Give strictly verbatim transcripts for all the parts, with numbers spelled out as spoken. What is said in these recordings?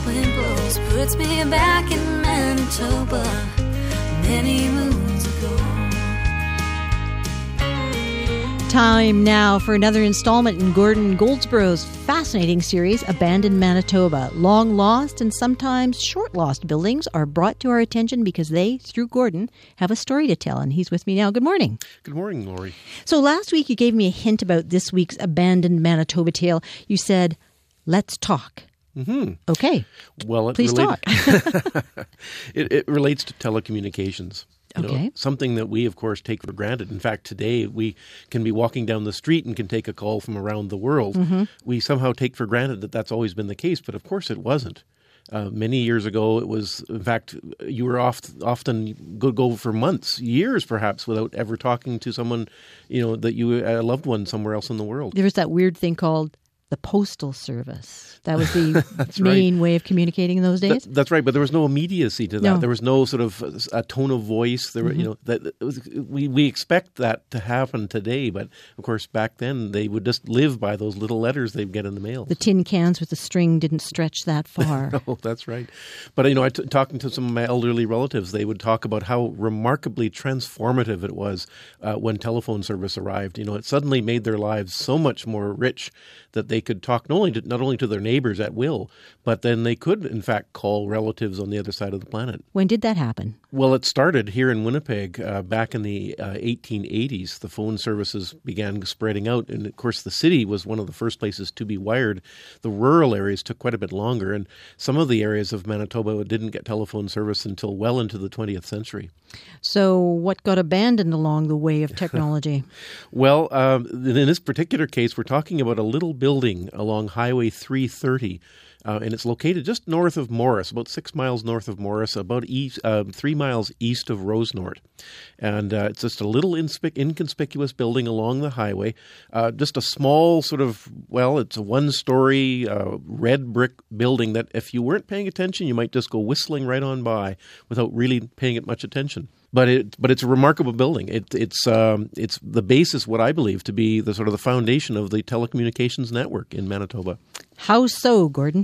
wind blows, puts me back in Manitoba many moons ago. Time now for another installment in Gordon Goldsborough's fascinating series, Abandoned Manitoba. Long lost and sometimes short lost buildings are brought to our attention because they, through Gordon, have a story to tell. And he's with me now. Good morning. Good morning, Lori. So last week you gave me a hint about this week's Abandoned Manitoba tale. You said, let's talk. Mm-hmm. Okay. Well, it Please relate- talk. it, it relates to telecommunications. You Okay. know, something that we, of course, take for granted. In fact, today we can be walking down the street and can take a call from around the world. Mm-hmm. We somehow take for granted that that's always been the case, but of course it wasn't. Uh, many years ago, it was, in fact, you were oft, often go, go for months, years perhaps, without ever talking to someone, you know, that you, a loved one somewhere else in the world. There's that weird thing called the Postal Service. That was the main right. way of communicating in those days? That, that's right, but there was no immediacy to that. No. There was no sort of a tone of voice. There, were, Mm-hmm. you know, that it was, we we expect that to happen today, but of course back then they would just live by those little letters they'd get in the mail. The tin cans with the string didn't stretch that far. No, that's right. But you know, I t- talking to some of my elderly relatives, they would talk about how remarkably transformative it was uh, when telephone service arrived. You know, it suddenly made their lives so much more rich that they could talk not only to, not only to their neighbors at will, but then they could, in fact, call relatives on the other side of the planet. When did that happen? Well, it started here in Winnipeg uh, back in the uh, eighteen eighties. The phone services began spreading out. And, of course, the city was one of the first places to be wired. The rural areas took quite a bit longer. And some of the areas of Manitoba didn't get telephone service until well into the twentieth century. So what got abandoned along the way of technology? Well, um, in this particular case, we're talking about a little building along Highway three thirty. Uh, and it's located just north of Morris, about six miles north of Morris, about east, uh, three miles east of Rosenort. And uh, it's just a little inspe- inconspicuous building along the highway, uh, just a small sort of, well, it's a one-story uh, red brick building that if you weren't paying attention, you might just go whistling right on by without really paying it much attention. But it, but it's a remarkable building. It, it's, um, it's the basis, what I believe to be the sort of the foundation of the telecommunications network in Manitoba. How so, Gordon?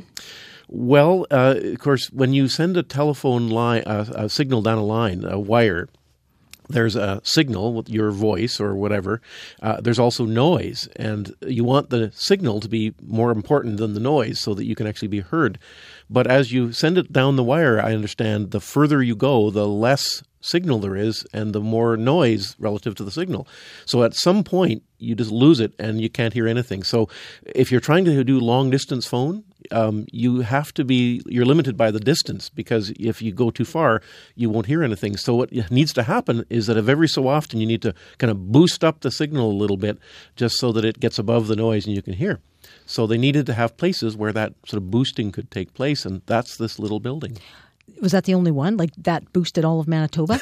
Well, uh, of course, when you send a telephone line, uh, a signal down a line, a wire, there's a signal with your voice or whatever. Uh, there's also noise, and you want the signal to be more important than the noise so that you can actually be heard. But as you send it down the wire, I understand the further you go, the less signal there is and the more noise relative to the signal. So at some point, you just lose it and you can't hear anything. So if you're trying to do long distance phone, um, you have to be, you're limited by the distance, because if you go too far, you won't hear anything. So what needs to happen is that if every so often you need to kind of boost up the signal a little bit just so that it gets above the noise and you can hear. So they needed to have places where that sort of boosting could take place, and that's this little building. Was that the only one? Like that boosted all of Manitoba?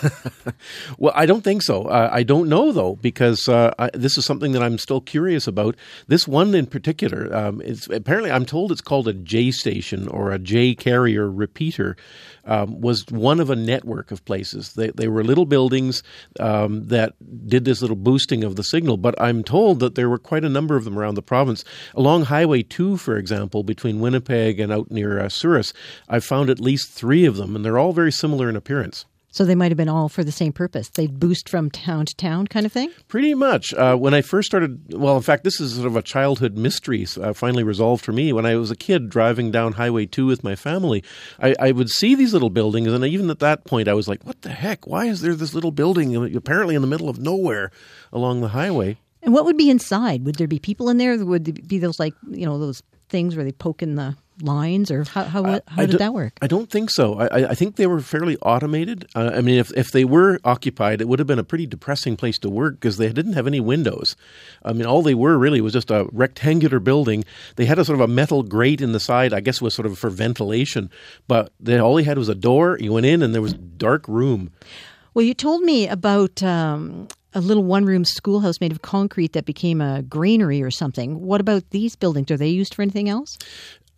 Well, I don't think so. Uh, I don't know, though, because uh, I, this is something that I'm still curious about. This one in particular, um, it's, apparently I'm told it's called a J station or a J carrier repeater, um, was one of a network of places. They, they were little buildings um, that did this little boosting of the signal, but I'm told that there were quite a number of them around the province. Along Highway two, for example, between Winnipeg and out near uh, Souris, I found at least three of them, and they're all very similar in appearance. So they might have been all for the same purpose. They'd boost from town to town kind of thing? Pretty much. Uh, when I first started, well, in fact, this is sort of a childhood mystery uh, finally resolved for me. When I was a kid driving down Highway two with my family, I, I would see these little buildings, and even at that point I was like, what the heck? Why is there this little building apparently in the middle of nowhere along the highway? And what would be inside? Would there be people in there? Would there be those, like, you know, those things where they poke in the lines, or how how, uh, how did do, that work? I don't think so. I, I think they were fairly automated. Uh, I mean, if if they were occupied, it would have been a pretty depressing place to work because they didn't have any windows. I mean, all they were really was just a rectangular building. They had a sort of a metal grate in the side. I guess it was sort of for ventilation, but they, all they had was a door. You went in, and there was a dark room. Well, you told me about um, a little one-room schoolhouse made of concrete that became a granary or something. What about these buildings? Are they used for anything else?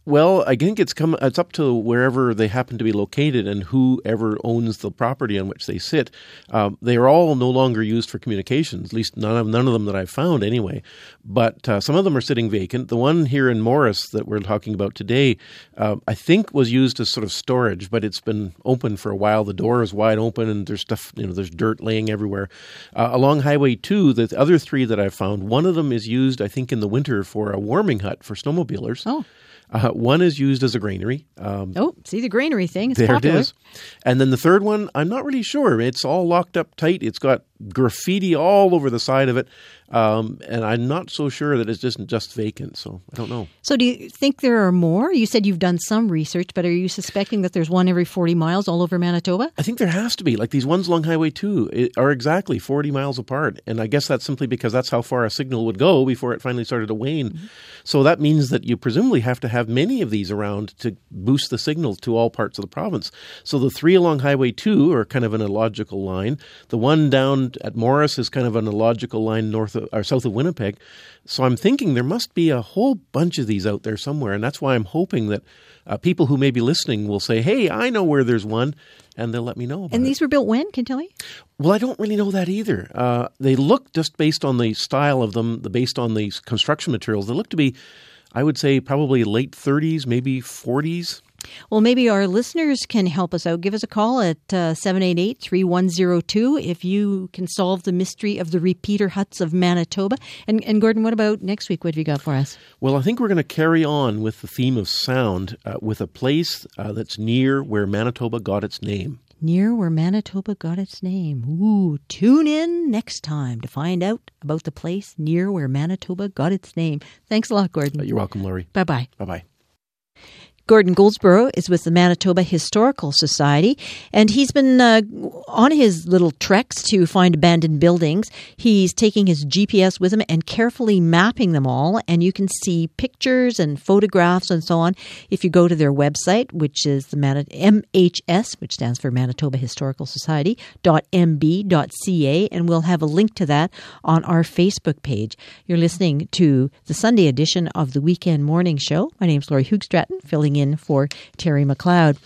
Well, I think it's come. It's up to wherever they happen to be located and whoever owns the property on which they sit. Um, they are all no longer used for communications. At least none of none of them that I've found, anyway. But uh, some of them are sitting vacant. The one here in Morris that we're talking about today, uh, I think, was used as sort of storage, but it's been open for a while. The door is wide open, and there's stuff. You know, there's dirt laying everywhere. Uh, along Highway two, the other three that I've found, one of them is used, I think, in the winter for a warming hut for snowmobilers. Oh. Uh, one is used as a granary. Um, Oh, see the granary thing. It's there popular. it is. And then the third one, I'm not really sure. It's all locked up tight. It's got graffiti all over the side of it. Um, and I'm not so sure that it's just just vacant. So I don't know. So do you think there are more? You said you've done some research, but are you suspecting that there's one every forty miles all over Manitoba? I think there has to be. Like these ones along Highway two it, are exactly forty miles apart. And I guess that's simply because that's how far a signal would go before it finally started to wane. Mm-hmm. So that means that you presumably have to have many of these around to boost the signal to all parts of the province. So the three along Highway two are kind of an illogical line. The one down at Morris is kind of an illogical line north of, or south of Winnipeg. So I'm thinking there must be a whole bunch of these out there somewhere. And that's why I'm hoping that uh, people who may be listening will say, hey, I know where there's one. And they'll let me know about And it. these were built when? Can you tell me? Well, I don't really know that either. Uh, they look, just based on the style of them, the based on the construction materials, they look to be, I would say, probably late thirties, maybe forties. Well, maybe our listeners can help us out. Give us a call at uh, seven eight eight, three one zero two if you can solve the mystery of the repeater huts of Manitoba. And, and Gordon, what about next week? What have you got for us? Well, I think we're going to carry on with the theme of sound uh, with a place uh, that's near where Manitoba got its name. Near where Manitoba got its name. Ooh, tune in next time to find out about the place near where Manitoba got its name. Thanks a lot, Gordon. Uh, you're welcome, Laurie. Bye-bye. Bye-bye. Gordon Goldsboro is with the Manitoba Historical Society, and he's been uh, on his little treks to find abandoned buildings. He's taking his G P S with him and carefully mapping them all, and you can see pictures and photographs and so on if you go to their website, which is the Manit- M H S, which stands for Manitoba Historical Society, .mb.ca, and we'll have a link to that on our Facebook page. You're listening to the Sunday edition of the Weekend Morning Show. My name's Laurie Hoogstraten, filling in for Terry McLeod.